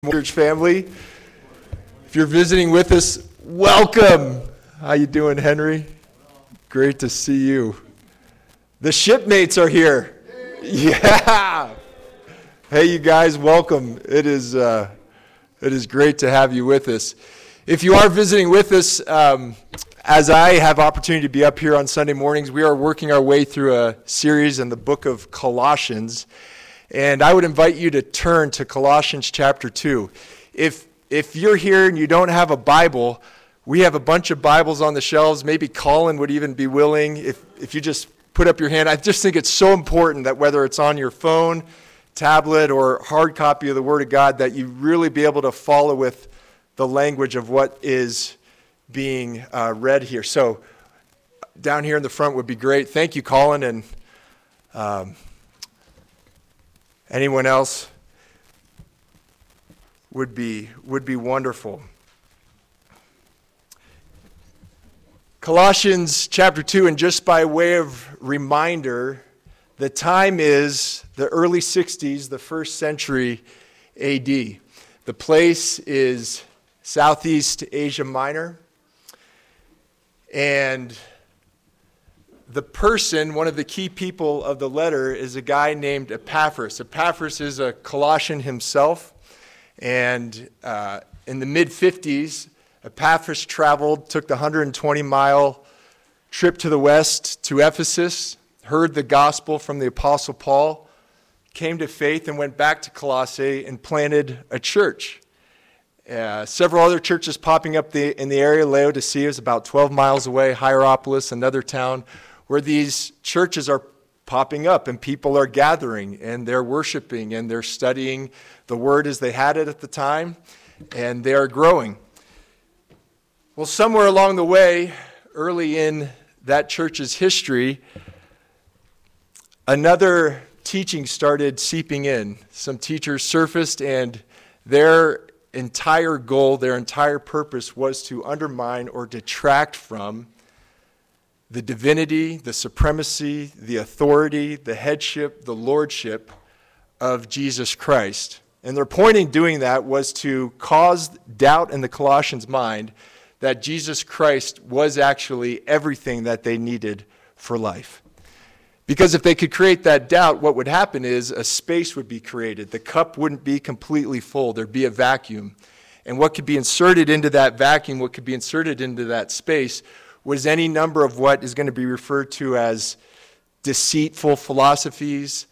Church family. If you're visiting with us, welcome. How you doing, Henry? Great to see you. The shipmates are here. Yeah. Hey, you guys, welcome. It is great to have you with us. If you are visiting with us, as I have opportunity to be up here on Sunday mornings, we are working our way through a series in the book of Colossians. And I would invite you to turn to Colossians chapter 2. If you're here and you don't have a Bible, we have a bunch of Bibles on the shelves. Maybe Colin would even be willing if you just put up your hand. I just think it's so important that whether it's on your phone, tablet, or hard copy of the Word of God, that you really be able to follow with the language of what is being read here. So down here in the front would be great. Thank you, Colin, and anyone else would be wonderful. Colossians chapter 2, and just by way of reminder, the time is the early 60s, the first century AD. The place is Southeast Asia Minor, and the person, one of the key people of the letter, is a guy named Epaphras. Epaphras is a Colossian himself, and in the mid-50s, Epaphras took the 120-mile trip to the west to Ephesus, heard the gospel from the Apostle Paul, came to faith, and went back to Colossae and planted a church. Several other churches popping up in the area. Laodicea is about 12 miles away. Hierapolis, another town, where these churches are popping up and people are gathering and they're worshiping and they're studying the Word as they had it at the time, and they are growing. Well, somewhere along the way, early in that church's history, another teaching started seeping in. Some teachers surfaced, and their entire goal, their entire purpose was to undermine or detract from the divinity, the supremacy, the authority, the headship, the lordship of Jesus Christ. And their point in doing that was to cause doubt in the Colossians' mind that Jesus Christ was actually everything that they needed for life. Because if they could create that doubt, what would happen is a space would be created. The cup wouldn't be completely full. There'd be a vacuum. And what could be inserted into that vacuum, what could be inserted into that space, was any number of what is going to be referred to as deceitful philosophies,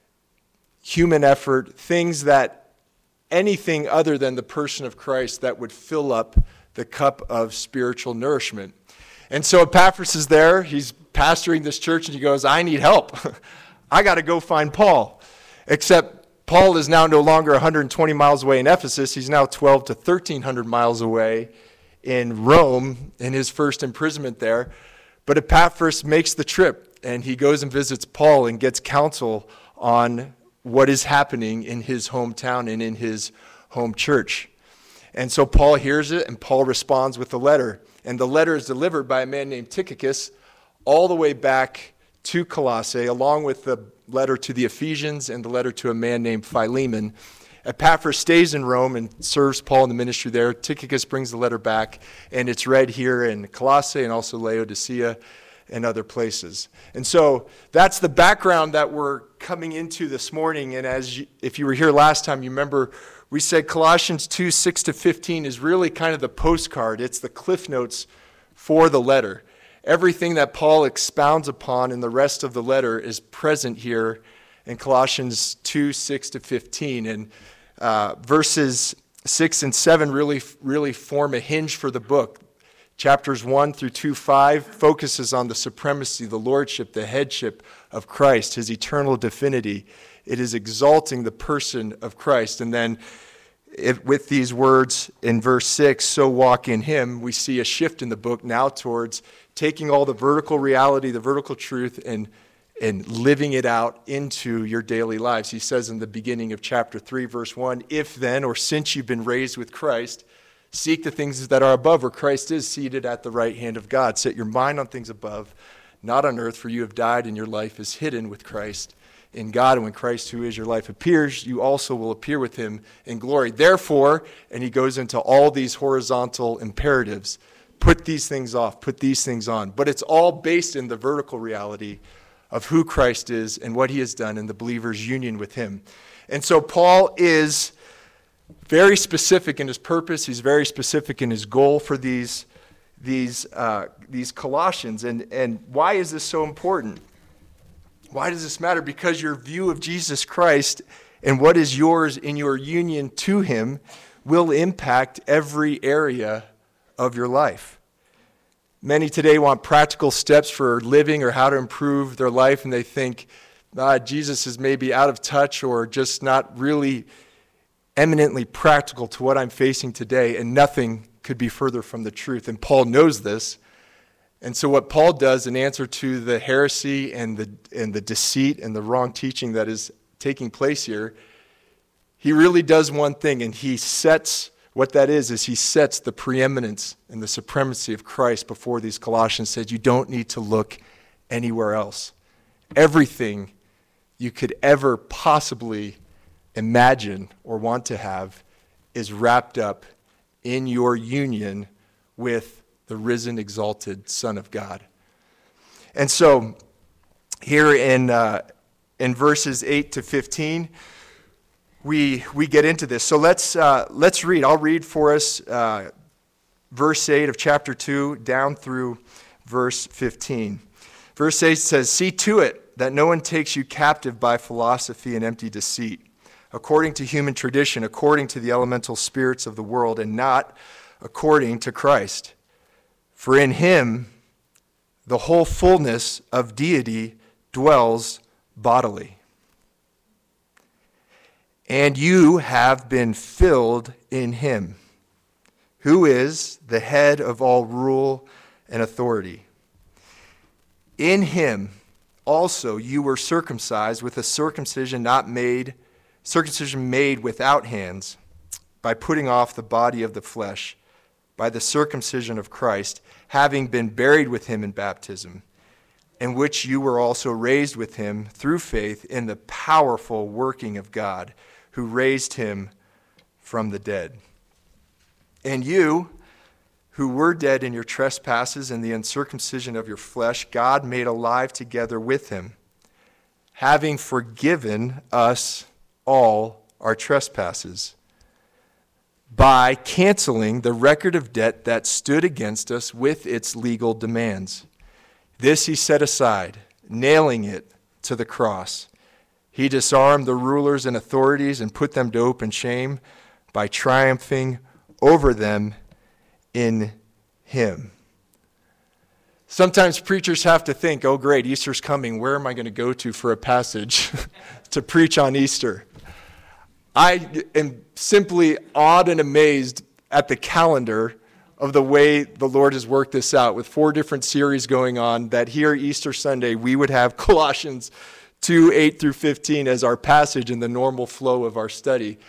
human effort, things that anything other than the person of Christ that would fill up the cup of spiritual nourishment. And so Epaphras is there. He's pastoring this church, and he goes, I need help. I got to go find Paul. Except Paul is now no longer 120 miles away in Ephesus. He's now 12 to 1,300 miles away in Rome in his first imprisonment there. But Epaphras makes the trip, and he goes and visits Paul and gets counsel on what is happening in his hometown and in his home church. And so Paul hears it, and Paul responds with a letter. And the letter is delivered by a man named Tychicus all the way back to Colossae, along with the letter to the Ephesians and the letter to a man named Philemon. Epaphras stays in Rome and serves Paul in the ministry there. Tychicus brings the letter back, and it's read here in Colossae and also Laodicea and other places. And so that's the background that we're coming into this morning. And if you were here last time, you remember we said Colossians 2, 6 to 15 is really kind of the postcard. It's the cliff notes for the letter. Everything that Paul expounds upon in the rest of the letter is present here in Colossians 2, 6 to 15. And verses 6 and 7 really form a hinge for the book. Chapters 1 through 2:5 focuses on the supremacy, the lordship, the headship of Christ, his eternal divinity. It is exalting the person of Christ. And then with these words in verse 6, so walk in him, we see a shift in the book now towards taking all the vertical reality, the vertical truth, and living it out into your daily lives. He says in the beginning of chapter 3, verse 1, if then, or since you've been raised with Christ, seek the things that are above, where Christ is seated at the right hand of God. Set your mind on things above, not on earth, for you have died and your life is hidden with Christ in God. And when Christ, who is your life, appears, you also will appear with him in glory. Therefore, and he goes into all these horizontal imperatives, put these things off, put these things on. But it's all based in the vertical reality of who Christ is and what he has done and the believer's union with him. And so Paul is very specific in his purpose. He's very specific in his goal for these Colossians. And why is this so important? Why does this matter? Because your view of Jesus Christ and what is yours in your union to him will impact every area of your life. Many today want practical steps for living or how to improve their life, and they think Jesus is maybe out of touch or just not really eminently practical to what I'm facing today, and nothing could be further from the truth. And Paul knows this. And so what Paul does in answer to the heresy and the deceit and the wrong teaching that is taking place here, he really does one thing, and he sets the preeminence and the supremacy of Christ before these Colossians. Said you don't need to look anywhere else. Everything you could ever possibly imagine or want to have is wrapped up in your union with the risen, exalted Son of God. And so here in verses 8 to 15, we get into this. So let's read. I'll read for us verse 8 of chapter 2 down through verse 15. Verse 8 says, "See to it that no one takes you captive by philosophy and empty deceit, according to human tradition, according to the elemental spirits of the world, and not according to Christ. For in him the whole fullness of deity dwells bodily. And you have been filled in him, who is the head of all rule and authority. In him also you were circumcised with a circumcision made without hands, by putting off the body of the flesh, by the circumcision of Christ, having been buried with him in baptism, in which you were also raised with him through faith in the powerful working of God, who raised him from the dead. And you, who were dead in your trespasses and the uncircumcision of your flesh, God made alive together with him, having forgiven us all our trespasses, by canceling the record of debt that stood against us with its legal demands. This he set aside, nailing it to the cross. He disarmed the rulers and authorities and put them to open shame by triumphing over them in him." Sometimes preachers have to think, oh great, Easter's coming. Where am I going to go to for a passage to preach on Easter? I am simply awed and amazed at the calendar of the way the Lord has worked this out with 4 different series going on, that here Easter Sunday we would have Colossians 2, 8 through 15 as our passage in the normal flow of our study.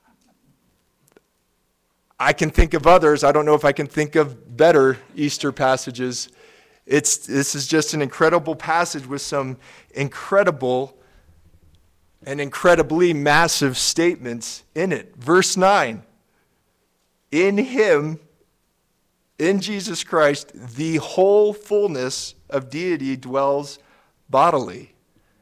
I can think of others. I don't know if I can think of better Easter passages. This is just an incredible passage with some incredible and incredibly massive statements in it. Verse 9, in him, in Jesus Christ, the whole fullness of deity dwells bodily.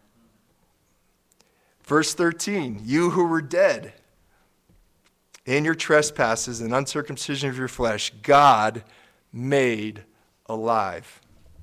Verse 13, you who were dead in your trespasses and uncircumcision of your flesh, God made alive,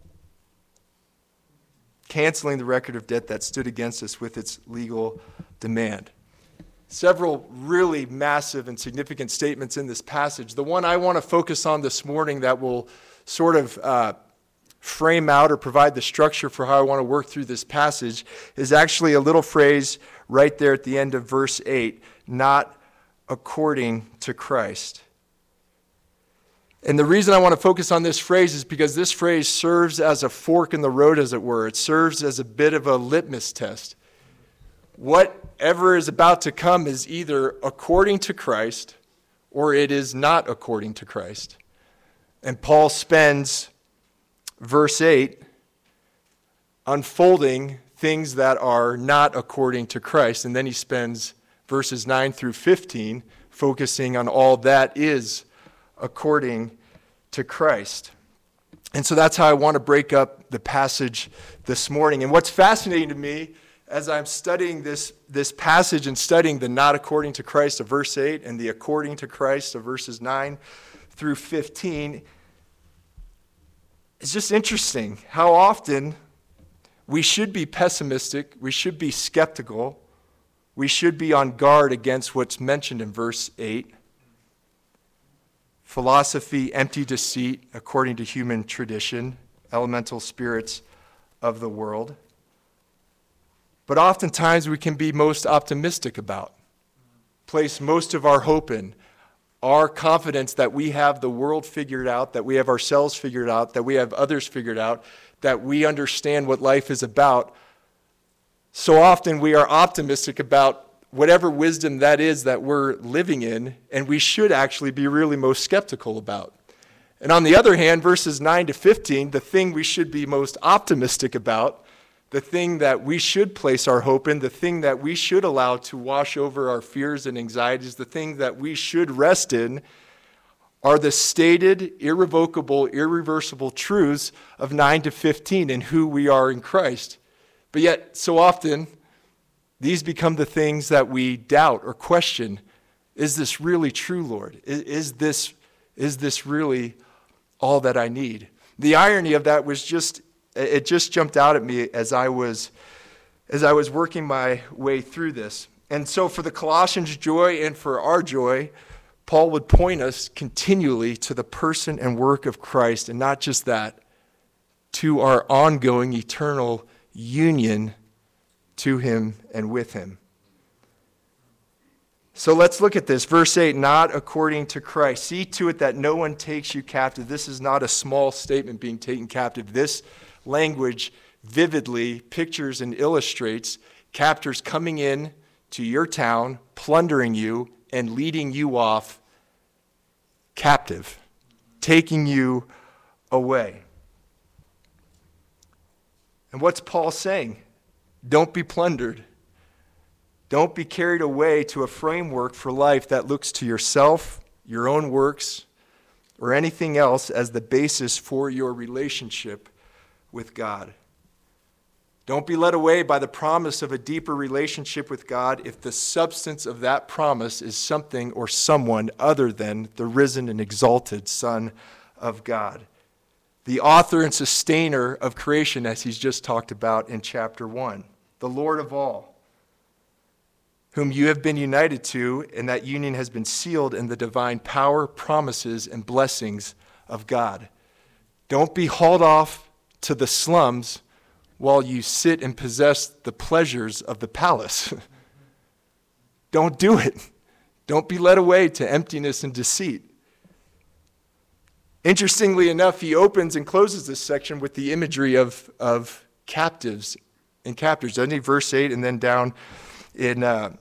canceling the record of debt that stood against us with its legal demand. Several really massive and significant statements in this passage. The one I want to focus on this morning that will sort of frame out or provide the structure for how I want to work through this passage is actually a little phrase right there at the end of verse 8, not according to Christ. And the reason I want to focus on this phrase is because this phrase serves as a fork in the road, as it were. It serves as a bit of a litmus test. Whatever is about to come is either according to Christ or it is not according to Christ. And Paul spends verse 8 unfolding things that are not according to Christ. And then he spends verses 9 through 15 focusing on all that is according to Christ. And so that's how I want to break up the passage this morning. And what's fascinating to me as I'm studying this passage and studying the not according to Christ of verse 8 and the according to Christ of verses 9 through 15, it's just interesting how often we should be pessimistic, we should be skeptical, we should be on guard against what's mentioned in verse 8. Philosophy, empty deceit, according to human tradition, elemental spirits of the world. But oftentimes we can be most optimistic about, place most of our hope in, our confidence that we have the world figured out, that we have ourselves figured out, that we have others figured out, that we understand what life is about. So often we are optimistic about whatever wisdom that is that we're living in, and we should actually be really most skeptical about. And on the other hand, verses 9 to 15, the thing we should be most optimistic about, the thing that we should place our hope in, the thing that we should allow to wash over our fears and anxieties, the thing that we should rest in, are the stated, irrevocable, irreversible truths of 9 to 15 and who we are in Christ. But yet, so often, these become the things that we doubt or question. Is this really true, Lord? Is this really all that I need? The irony of that was it just jumped out at me as I was working my way through this. And so for the Colossians' joy and for our joy, Paul would point us continually to the person and work of Christ, and not just that, to our ongoing eternal union to him and with him. So let's look at this. Verse 8, not according to Christ. See to it that no one takes you captive. This is not a small statement, being taken captive. This language vividly pictures and illustrates captors coming in to your town, plundering you, and leading you off captive, taking you away. And what's Paul saying? Don't be plundered. Don't be carried away to a framework for life that looks to yourself, your own works, or anything else as the basis for your relationship with God. Don't be led away by the promise of a deeper relationship with God if the substance of that promise is something or someone other than the risen and exalted Son of God, the author and sustainer of creation, as he's just talked about in chapter 1, the Lord of all, whom you have been united to, and that union has been sealed in the divine power, promises, and blessings of God. Don't be hauled off to the slums while you sit and possess the pleasures of the palace. Don't do it. Don't be led away to emptiness and deceit. Interestingly enough, he opens and closes this section with the imagery of captives and captors, doesn't he? Verse 8, and then down in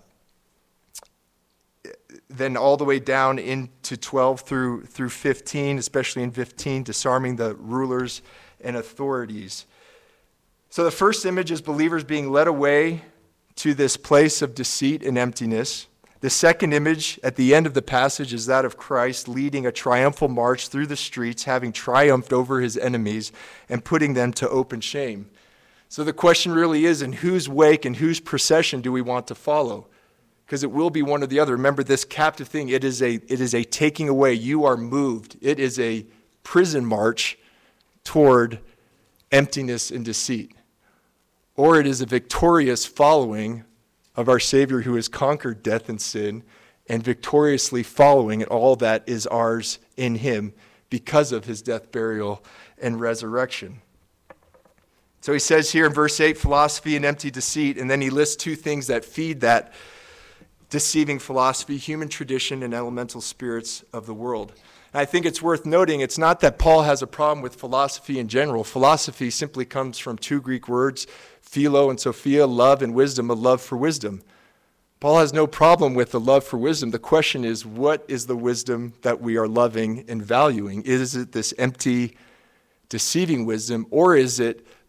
then all the way down into 12 through 15, especially in 15, disarming the rulers and authorities. So the first image is believers being led away to this place of deceit and emptiness. The second image at the end of the passage is that of Christ leading a triumphal march through the streets, having triumphed over his enemies and putting them to open shame. So the question really is, in whose wake and whose procession do we want to follow? Because it will be one or the other. Remember, this captive thing, it is a taking away. You are moved. It is a prison march toward emptiness and deceit. Or it is a victorious following of our Savior who has conquered death and sin and victoriously following all that is ours in him because of his death, burial, and resurrection. So he says here in verse 8, philosophy and empty deceit, and then he lists two things that feed that deceiving philosophy: human tradition and elemental spirits of the world. And I think it's worth noting, it's not that Paul has a problem with philosophy in general. Philosophy simply comes from two Greek words, philo and sophia, love and wisdom, a love for wisdom. Paul has no problem with the love for wisdom. The question is, what is the wisdom that we are loving and valuing? Is it this empty, deceiving wisdom, or is it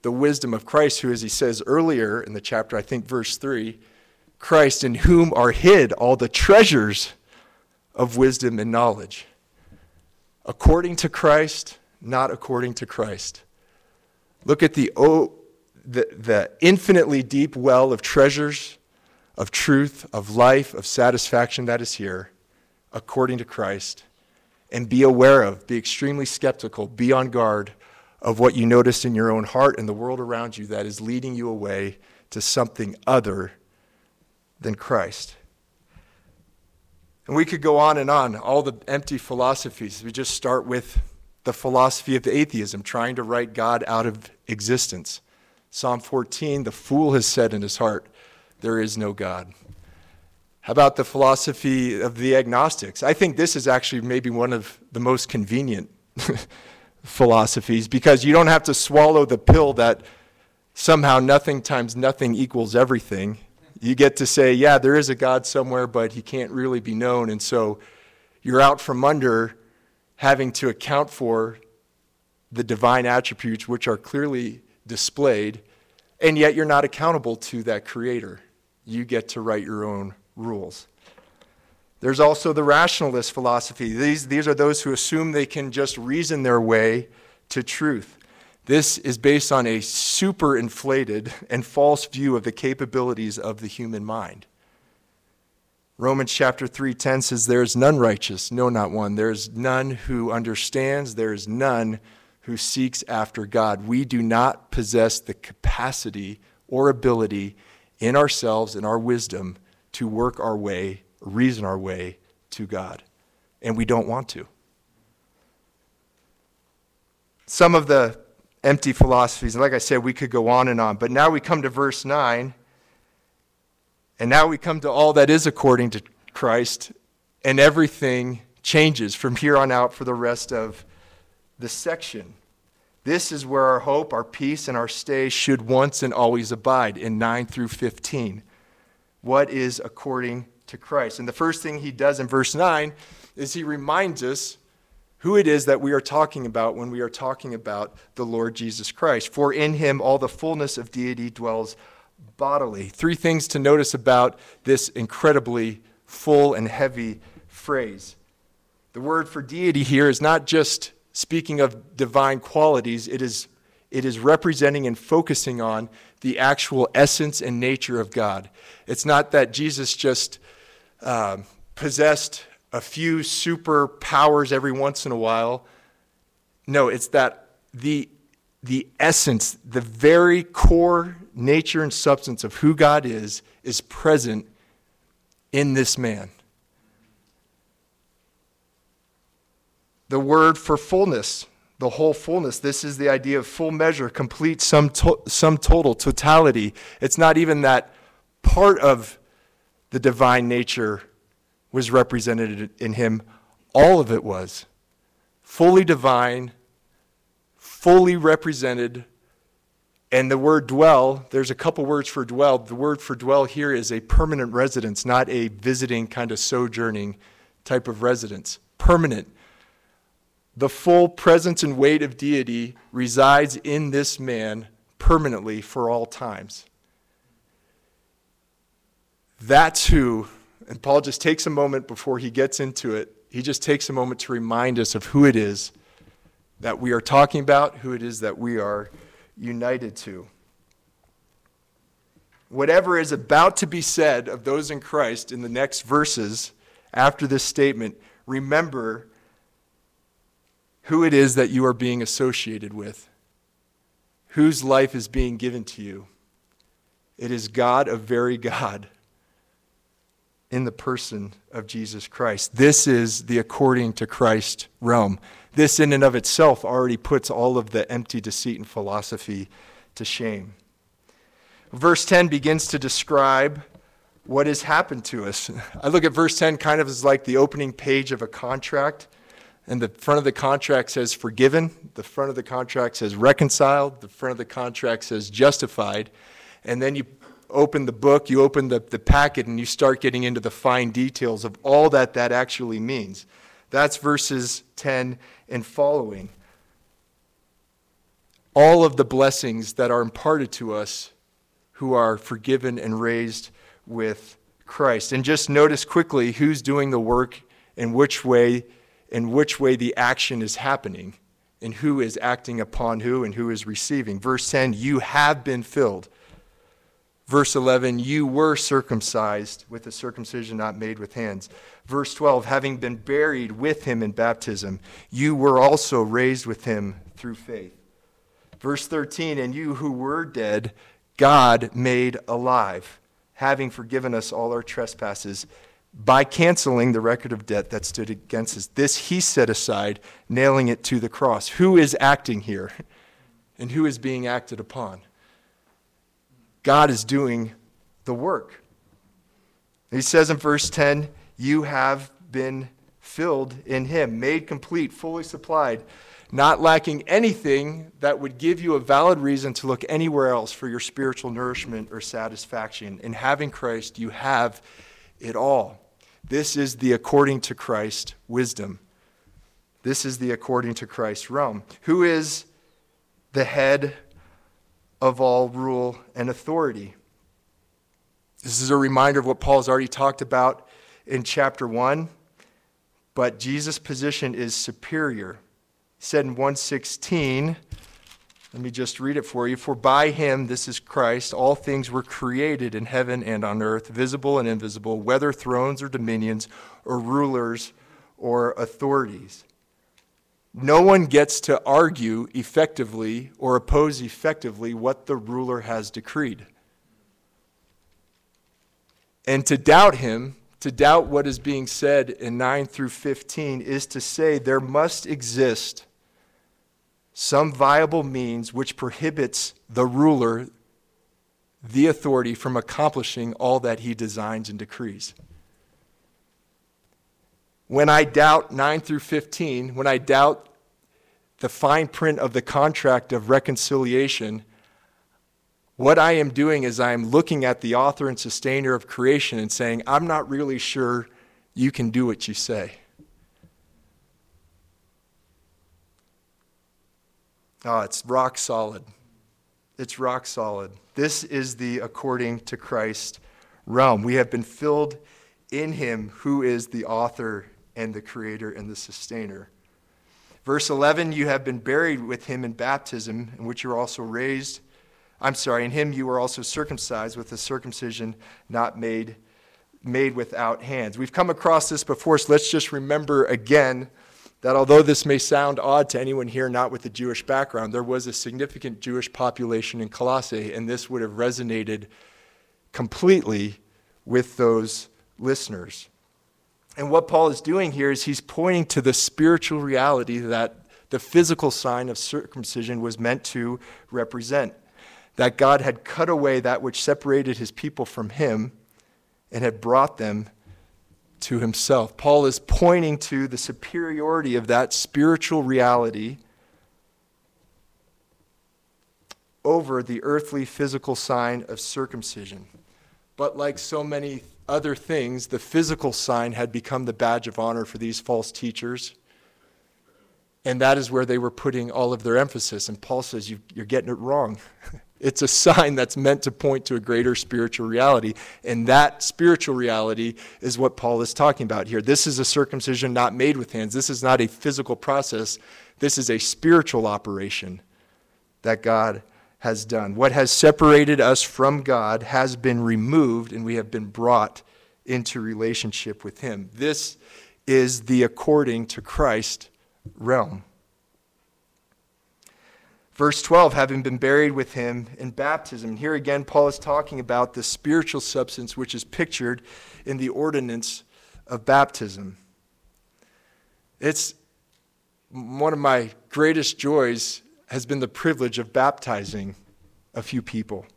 the wisdom of Christ, who, as he says earlier in the chapter, I think verse 3, Christ, in whom are hid all the treasures of wisdom and knowledge. According to Christ, not according to Christ. Look at the infinitely deep well of treasures, of truth, of life, of satisfaction that is here, according to Christ. And be aware of, be extremely skeptical, be on guard of what you notice in your own heart and the world around you that is leading you away to something other than Christ. And we could go on, all the empty philosophies. We just start with the philosophy of the atheism, trying to write God out of existence. Psalm 14, the fool has said in his heart, there is no God. How about the philosophy of the agnostics? I think this is actually maybe one of the most convenient philosophies, because you don't have to swallow the pill that somehow nothing times nothing equals everything. You get to say, yeah, there is a God somewhere, but he can't really be known. And so you're out from under having to account for the divine attributes which are clearly displayed, and yet you're not accountable to that creator. You get to write your own rules. There's also the rationalist philosophy. These are those who assume they can just reason their way to truth. This is based on a super inflated and false view of the capabilities of the human mind. Romans chapter 3:10 says, there is none righteous, no, not one. There is none who understands. There is none who seeks after God. We do not possess the capacity or ability in ourselves, in our wisdom, to work our way, reason our way to God. And we don't want to. Some of the empty philosophies, and like I said, we could go on, but now we come to verse 9, and now we come to all that is according to Christ, and everything changes from here on out for the rest of the section. This is where our hope, our peace, and our stay should once and always abide in 9 through 15. What is according to Christ? And the first thing he does in verse 9 is he reminds us who it is that we are talking about when we are talking about the Lord Jesus Christ. For in him all the fullness of deity dwells bodily. Three things to notice about this incredibly full and heavy phrase. The word for deity here is not just speaking of divine qualities, it is representing and focusing on the actual essence and nature of God. It's not that Jesus just possessed a few superpowers every once in a while. No, it's that the essence, the very core nature and substance of who God is present in this man. The word for fullness, the whole fullness, this is the idea of full measure, complete, sum total, totality. It's not even that part of the divine nature was represented in him. All of it was fully divine, fully represented. And the word dwell, there's a couple words for dwell. The word for dwell here is a permanent residence, not a visiting kind of sojourning type of residence. Permanent. The full presence and weight of deity resides in this man permanently for all times. That's who, and Paul just takes a moment before he gets into it, he just takes a moment to remind us of who it is that we are talking about, who it is that we are united to. Whatever is about to be said of those in Christ in the next verses after this statement, remember who it is that you are being associated with, whose life is being given to you. It is God, a very God, in the person of Jesus Christ. This is the according to Christ realm. This in and of itself already puts all of the empty deceit and philosophy to shame. Verse 10 begins to describe what has happened to us. I look at verse 10 kind of as like the opening page of a contract. And the front of the contract says forgiven. The front of the contract says reconciled. The front of the contract says justified. And then you open the book, you open the packet, and you start getting into the fine details of all that actually means. That's verses 10 and following. all of the blessings that are imparted to us who are forgiven and raised with Christ. And just notice quickly who's doing the work and which way the action is happening, and who is acting upon who and who is receiving. Verse 10, you have been filled. Verse 11, you were circumcised with a circumcision not made with hands. Verse 12, having been buried with him in baptism, you were also raised with him through faith. Verse 13, and you who were dead, God made alive, having forgiven us all our trespasses by canceling the record of debt that stood against us. This he set aside, nailing it to the cross. Who is acting here? And who is being acted upon? God is doing the work. He says in verse 10, you have been filled in him, made complete, fully supplied, not lacking anything that would give you a valid reason to look anywhere else for your spiritual nourishment or satisfaction. In having Christ, you have it all. This is the according to Christ wisdom. This is the according to Christ realm. Who is the head of all rule and authority? This is a reminder of what Paul's already talked about in chapter 1, but Jesus' position is superior. He said in 1:16, let me just read it for you. For by him, this is Christ, all things were created in heaven and on earth, visible and invisible, whether thrones or dominions or rulers or authorities. No one gets to argue effectively or oppose effectively what the ruler has decreed. And to doubt him, to doubt what is being said in 9 through 15, is to say there must exist some viable means which prohibits the ruler, the authority, from accomplishing all that he designs and decrees. When I doubt 9 through 15, when I doubt the fine print of the contract of reconciliation, what I am doing is I am looking at the author and sustainer of creation and saying, I'm not really sure you can do what you say. Oh, it's rock solid. It's rock solid. This is the according to Christ realm. We have been filled in him who is the author and the creator and the sustainer. Verse 11, you have been buried with him in baptism, in which you were also in him you were also circumcised with a circumcision not made without hands. We've come across this before, so let's just remember again that although this may sound odd to anyone here not with a Jewish background, there was a significant Jewish population in Colossae, and this would have resonated completely with those listeners. And what Paul is doing here is he's pointing to the spiritual reality that the physical sign of circumcision was meant to represent. That God had cut away that which separated his people from him and had brought them to himself. Paul is pointing to the superiority of that spiritual reality over the earthly physical sign of circumcision. But like so many other things, the physical sign had become the badge of honor for these false teachers. And that is where they were putting all of their emphasis. And Paul says, you're getting it wrong. It's a sign that's meant to point to a greater spiritual reality. And that spiritual reality is what Paul is talking about here. This is a circumcision not made with hands. This is not a physical process. This is a spiritual operation that God has done. What has separated us from God has been removed, and we have been brought into relationship with him. This is the according to Christ realm. Verse 12, having been buried with him in baptism. And here again, Paul is talking about the spiritual substance which is pictured in the ordinance of baptism. It's one of my greatest joys has been the privilege of baptizing a few people.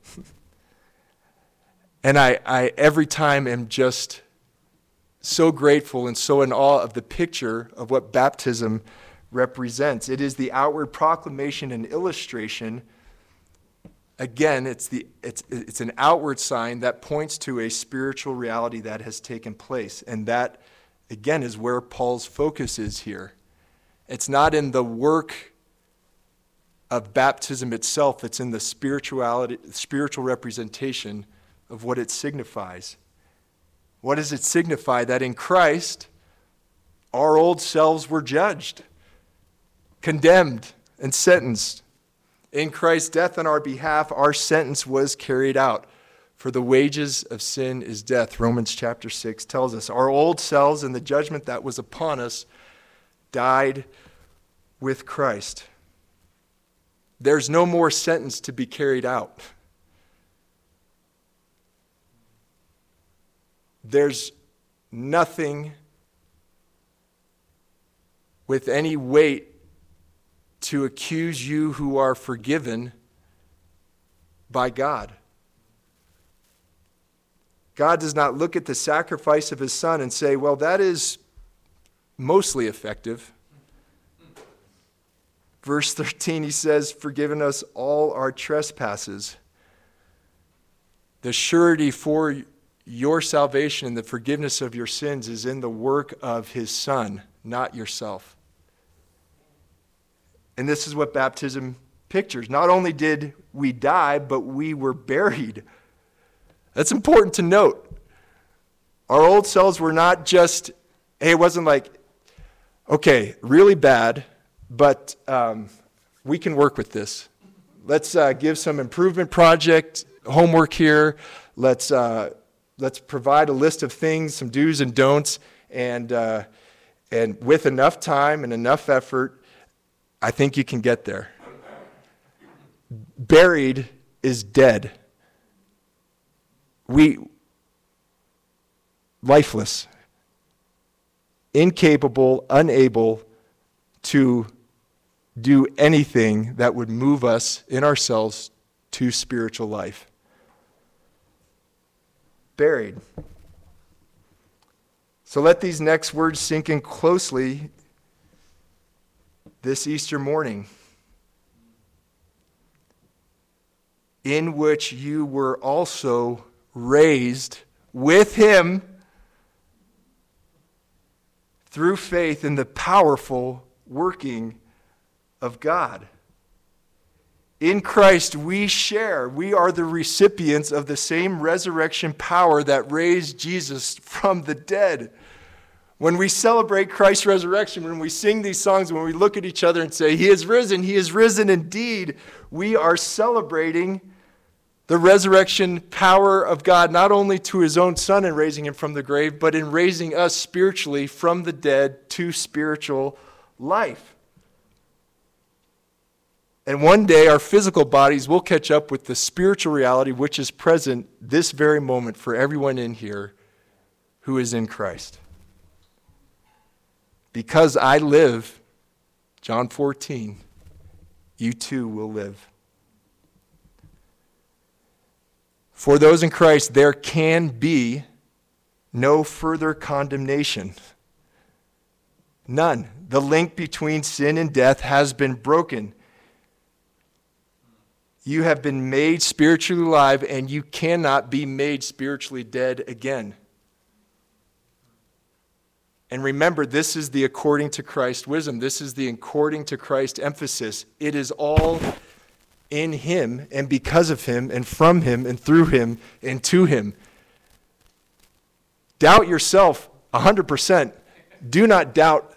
And I every time am just so grateful and so in awe of the picture of what baptism represents. It is the outward proclamation and illustration. Again, it's an outward sign that points to a spiritual reality that has taken place. And that, again, is where Paul's focus is here. It's not in the work of baptism itself. It's in the spiritual representation of what it signifies. What does it signify? That in Christ, our old selves were judged, condemned, and sentenced. In Christ's death on our behalf, our sentence was carried out. For the wages of sin is death. Romans chapter 6 tells us our old selves and the judgment that was upon us died with Christ. There's no more sentence to be carried out. There's nothing with any weight to accuse you who are forgiven by God. God does not look at the sacrifice of his Son and say, well, that is mostly effective. Verse 13, he says, forgiven us all our trespasses. The surety for your salvation and the forgiveness of your sins is in the work of his Son, not yourself. And this is what baptism pictures. Not only did we die, but we were buried. That's important to note. Our old selves were not just, hey, it wasn't like, okay, really bad, but we can work with this. Let's give some improvement project homework here. Let's provide a list of things, some do's and don'ts, and with enough time and enough effort, I think you can get there. Buried is dead. Lifeless, incapable, unable to do anything that would move us in ourselves to spiritual life. Buried. So let these next words sink in closely this Easter morning. In which you were also raised with him through faith in the powerful working of God. In Christ we are the recipients of the same resurrection power that raised Jesus from the dead. When we celebrate Christ's resurrection, when we sing these songs, when we look at each other and say, he is risen indeed, we are celebrating the resurrection power of God, not only to his own Son in raising him from the grave, but in raising us spiritually from the dead to spiritual life. And one day our physical bodies will catch up with the spiritual reality which is present this very moment for everyone in here who is in Christ. Because I live, John 14, you too will live. For those in Christ, there can be no further condemnation. None. The link between sin and death has been broken. You have been made spiritually alive, and you cannot be made spiritually dead again. And remember, this is the according to Christ wisdom. This is the according to Christ emphasis. It is all in him and because of him and from him and through him and to him. Doubt yourself 100%. Do not doubt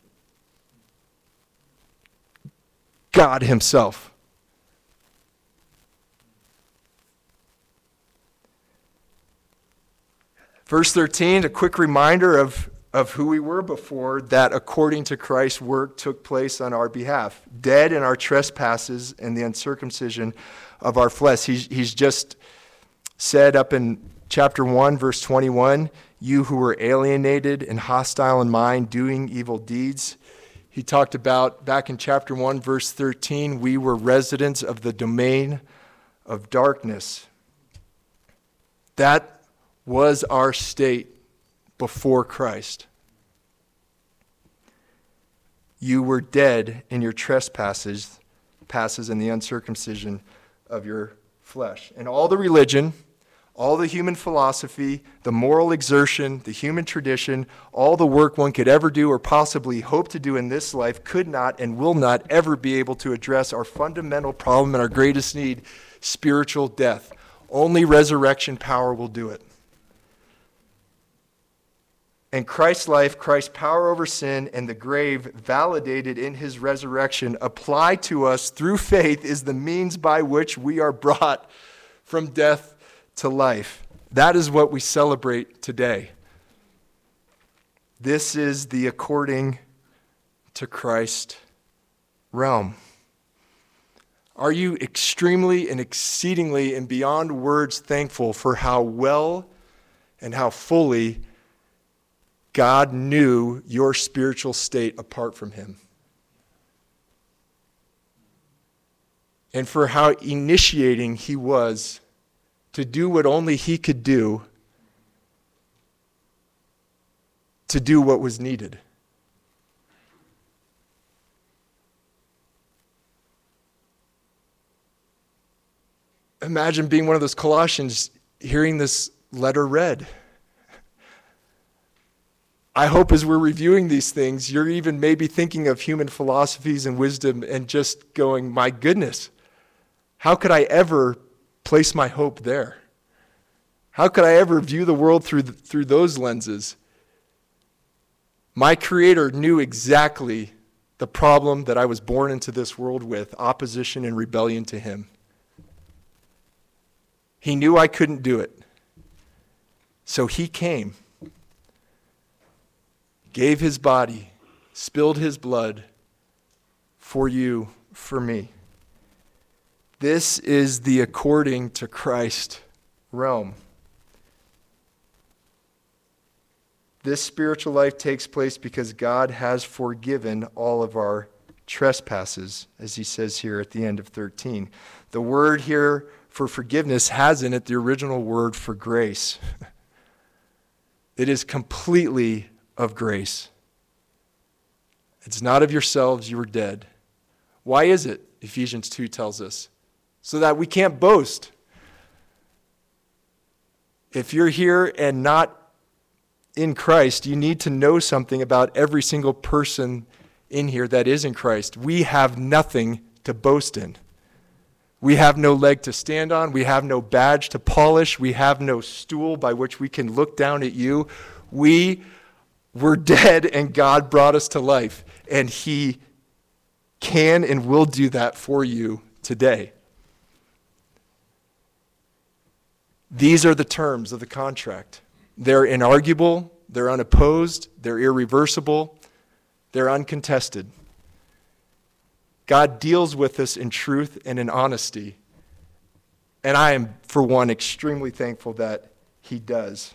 God himself. Verse 13, a quick reminder of who we were before, that according to Christ's work took place on our behalf. Dead in our trespasses and the uncircumcision of our flesh. He's just said up in chapter 1, verse 21, you who were alienated and hostile in mind, doing evil deeds. He talked about, back in chapter 1, verse 13, we were residents of the domain of darkness. That was our state before Christ. You were dead in your trespasses and the uncircumcision of your flesh. And all the religion, All the human philosophy, the moral exertion, the human tradition, all the work one could ever do or possibly hope to do in this life could not and will not ever be able to address our fundamental problem and our greatest need, spiritual death. Only resurrection power will do it. And Christ's life, Christ's power over sin and the grave validated in his resurrection, applied to us through faith, is the means by which we are brought from death to life. That is what we celebrate today. This is the according to Christ realm. Are you extremely and exceedingly and beyond words thankful for how well and how fully God knew your spiritual state apart from him? And for how initiating he was to do what only he could do, to do what was needed. Imagine being one of those Colossians, hearing this letter read. I hope as we're reviewing these things, you're even maybe thinking of human philosophies and wisdom and just going, my goodness, how could I ever place my hope there? How could I ever view the world through those lenses? My Creator knew exactly the problem that I was born into this world with, opposition and rebellion to him. He knew I couldn't do it. So he came, gave his body, spilled his blood for you, for me. This is the according to Christ realm. This spiritual life takes place because God has forgiven all of our trespasses, as he says here at the end of 13. The word here for forgiveness has in it the original word for grace. It is completely of grace. It's not of yourselves, you were dead. Why is it? Ephesians 2 tells us. So that we can't boast. If you're here and not in Christ, you need to know something about every single person in here that is in Christ. We have nothing to boast in. We have no leg to stand on. We have no badge to polish. We have no stool by which we can look down at you. We were dead and God brought us to life. And he can and will do that for you today. These are the terms of the contract. They're inarguable, they're unopposed, they're irreversible, they're uncontested. God deals with us in truth and in honesty. And I am, for one, extremely thankful that he does.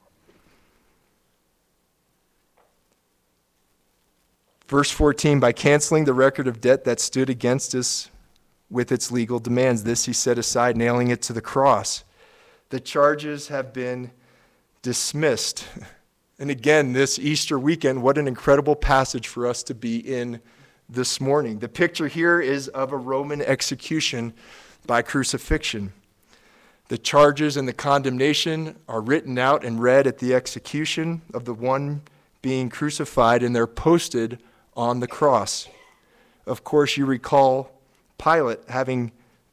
Verse 14, by canceling the record of debt that stood against us with its legal demands. This he set aside, nailing it to the cross. The charges have been dismissed. And again, this Easter weekend, what an incredible passage for us to be in this morning. The picture here is of a Roman execution by crucifixion. The charges and the condemnation are written out and read at the execution of the one being crucified, and they're posted on the cross. Of course, you recall Pilate having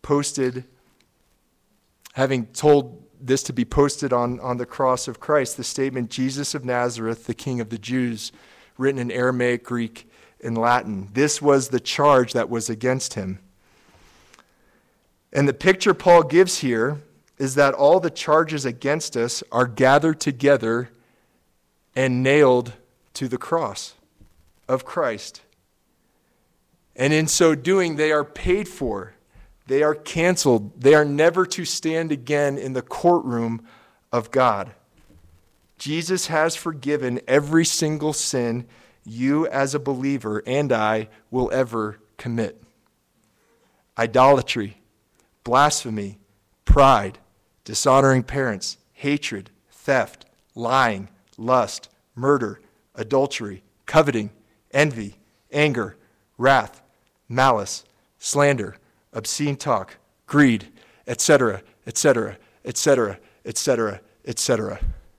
told this to be posted on the cross of Christ, the statement, Jesus of Nazareth, the King of the Jews, written in Aramaic, Greek, and Latin. This was the charge that was against him. And the picture Paul gives here is that all the charges against us are gathered together and nailed to the cross of Christ. And in so doing, they are paid for. They are canceled. They are never to stand again in the courtroom of God. Jesus has forgiven every single sin you as a believer and I will ever commit. Idolatry, blasphemy, pride, dishonoring parents, hatred, theft, lying, lust, murder, adultery, coveting, envy, anger, wrath, malice, slander, obscene talk, greed, etc., etc., etc., etc., etc.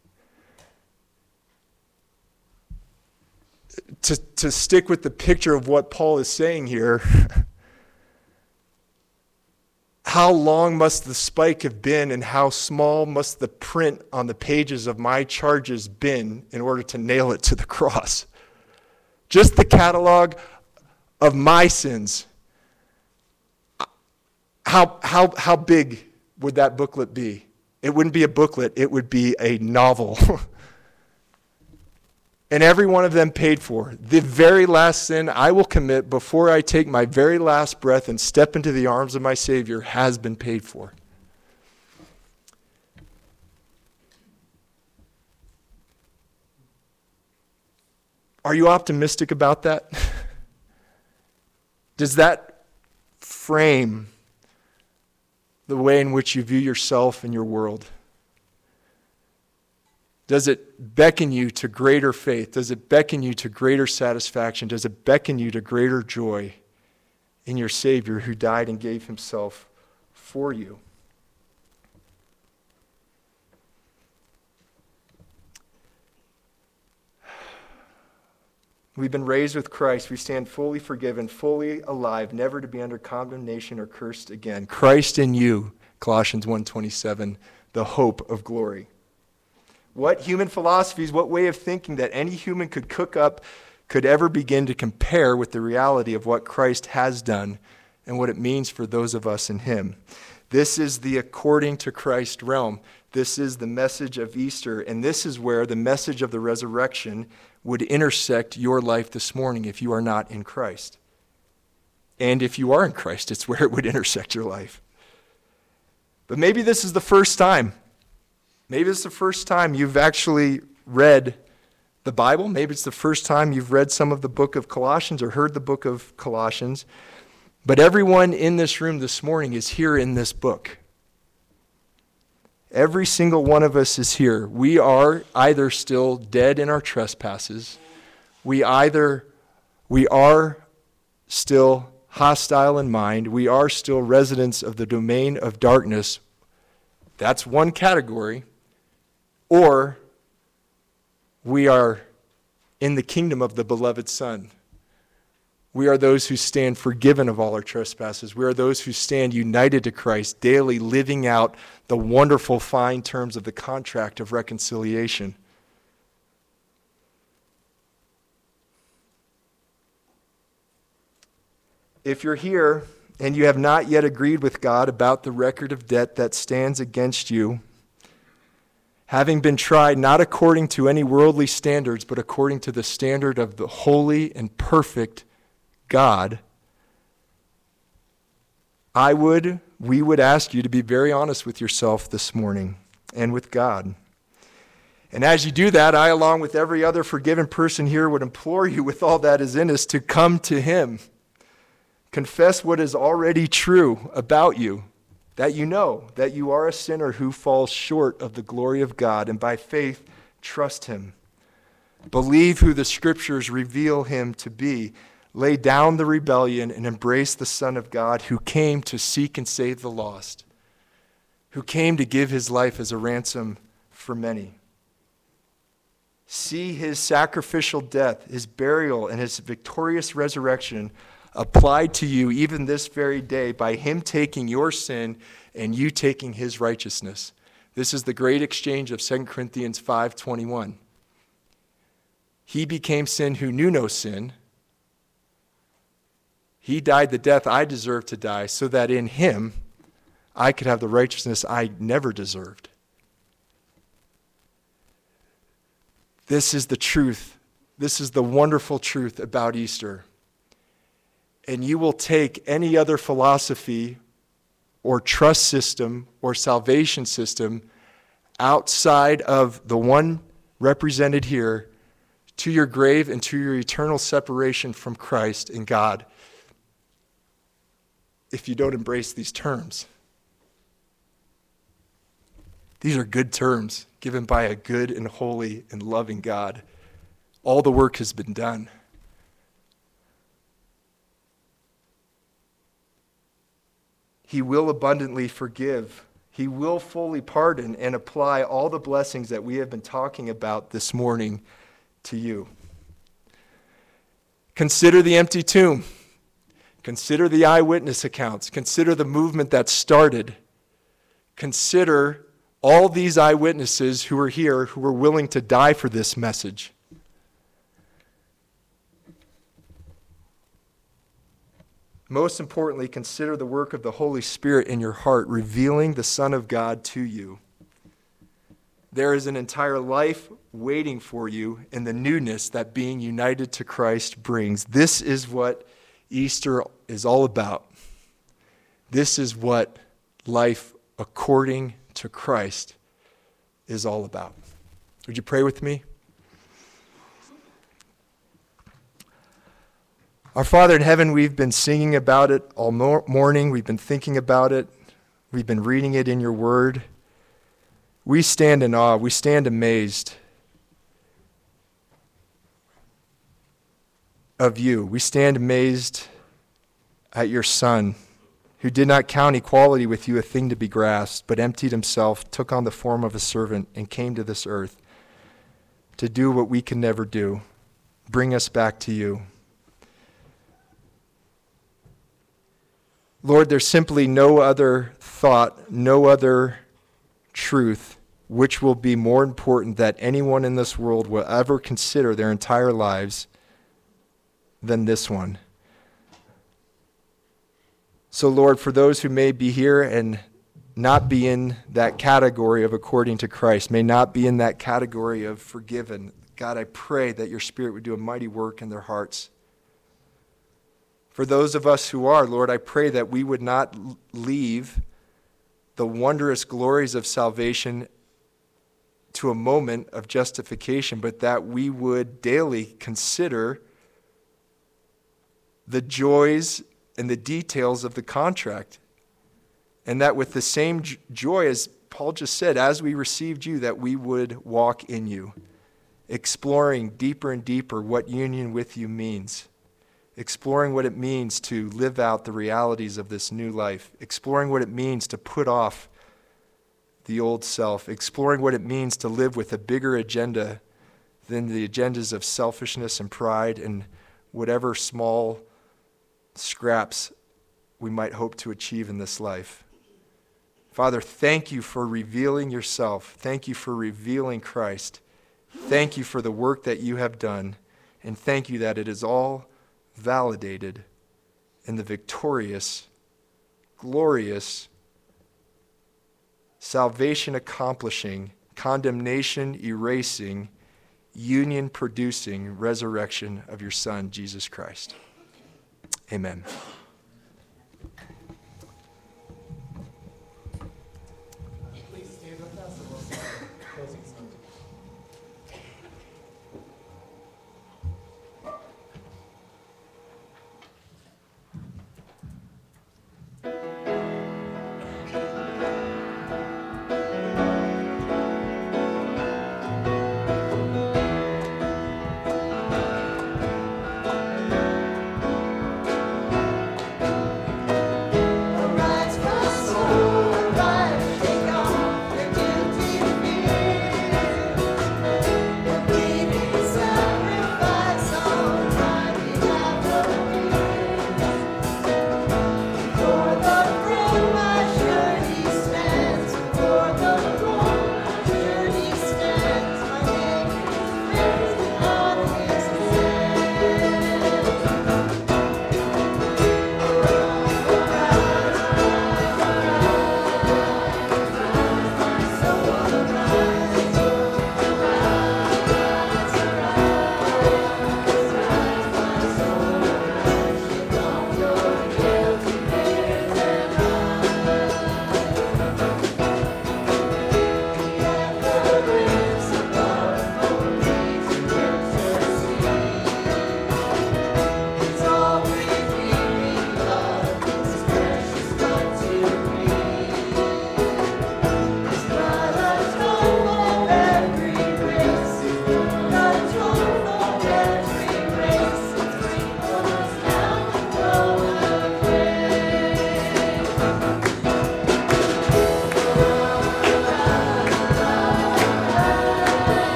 To stick with the picture of what Paul is saying here, how long must the spike have been and how small must the print on the pages of my charges been in order to nail it to the cross? Just the catalog of my sins. How big would that booklet be? It wouldn't be a booklet, it would be a novel. And every one of them paid for. The very last sin I will commit before I take my very last breath and step into the arms of my Savior has been paid for. Are you optimistic about that? Does that frame the way in which you view yourself and your world? Does it beckon you to greater faith? Does it beckon you to greater satisfaction? Does it beckon you to greater joy in your Savior who died and gave himself for you? We've been raised with Christ. We stand fully forgiven, fully alive, never to be under condemnation or cursed again. Christ in you, Colossians 1:27, the hope of glory. What human philosophies, what way of thinking that any human could cook up could ever begin to compare with the reality of what Christ has done and what it means for those of us in him? This is the according to Christ realm. This is the message of Easter, and this is where the message of the resurrection would intersect your life this morning if you are not in Christ. And if you are in Christ, it's where it would intersect your life. But maybe this is the first time. Maybe it's the first time you've actually read the Bible. Maybe it's the first time you've read some of the book of Colossians or heard the book of Colossians. But everyone in this room this morning is here in this book. Every single one of us is here. We are either still dead in our trespasses. We are still hostile in mind. We are still residents of the domain of darkness. That's one category. Or we are in the kingdom of the beloved Son. We are those who stand forgiven of all our trespasses. We are those who stand united to Christ, daily living out the wonderful fine terms of the contract of reconciliation. If you're here and you have not yet agreed with God about the record of debt that stands against you, having been tried not according to any worldly standards, but according to the standard of the holy and perfect God, we would ask you to be very honest with yourself this morning and with God. And as you do that, I, along with every other forgiven person here, would implore you with all that is in us to come to him. Confess what is already true about you, that you know that you are a sinner who falls short of the glory of God, and by faith, trust him. Believe who the scriptures reveal him to be. Lay down the rebellion and embrace the Son of God who came to seek and save the lost, who came to give his life as a ransom for many. See his sacrificial death, his burial, and his victorious resurrection applied to you even this very day by him taking your sin and you taking his righteousness. This is the great exchange of 2 Corinthians 5:21. He became sin who knew no sin. He died the death I deserved to die so that in him I could have the righteousness I never deserved. This is the truth. This is the wonderful truth about Easter. And you will take any other philosophy or trust system or salvation system outside of the one represented here to your grave and to your eternal separation from Christ and God if you don't embrace these terms. These are good terms given by a good and holy and loving God. All the work has been done. He will abundantly forgive. He will fully pardon and apply all the blessings that we have been talking about this morning to you. Consider the empty tomb. Consider the eyewitness accounts. Consider the movement that started. Consider all these eyewitnesses who are here, who were willing to die for this message. Most importantly, consider the work of the Holy Spirit in your heart, revealing the Son of God to you. There is an entire life waiting for you in the newness that being united to Christ brings. This is what Easter is all about. This is what life according to Christ is all about. Would you pray with me? Our Father in heaven, we've been singing about it all morning. We've been thinking about it. We've been reading it in your word. We stand in awe. We stand amazed of you. We stand amazed at your Son, who did not count equality with you a thing to be grasped, but emptied himself, took on the form of a servant, and came to this earth to do what we can never do, bring us back to you. Lord, there's simply no other thought, no other truth which will be more important that anyone in this world will ever consider their entire lives than this one. So, Lord, for those who may be here and not be in that category of according to Christ, may not be in that category of forgiven, God, I pray that your Spirit would do a mighty work in their hearts. For those of us who are, Lord, I pray that we would not leave the wondrous glories of salvation to a moment of justification, but that we would daily consider the joys and the details of the contract. And that with the same joy, as Paul just said, as we received you, that we would walk in you, exploring deeper and deeper what union with you means. Exploring what it means to live out the realities of this new life, exploring what it means to put off the old self, exploring what it means to live with a bigger agenda than the agendas of selfishness and pride and whatever small scraps we might hope to achieve in this life. Father, thank you for revealing yourself. Thank you for revealing Christ. Thank you for the work that you have done, and thank you that it is all validated in the victorious, glorious, salvation accomplishing, condemnation erasing, union producing resurrection of your Son, Jesus Christ. Amen. Please stand with us and we'll start closing song.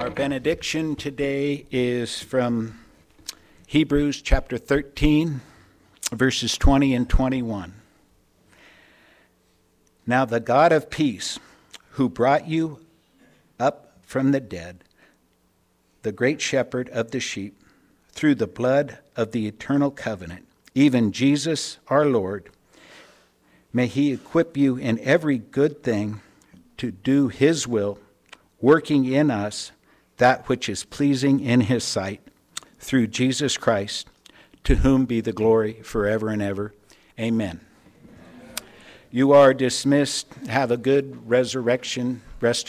Our benediction today is from Hebrews chapter 13, verses 20 and 21. Now the God of peace, who brought you up from the dead, the great shepherd of the sheep, through the blood of the eternal covenant, even Jesus our Lord, may he equip you in every good thing to do his will, working in us that which is pleasing in his sight, through Jesus Christ, to whom be the glory forever and ever. Amen. You are dismissed. Have a good resurrection rest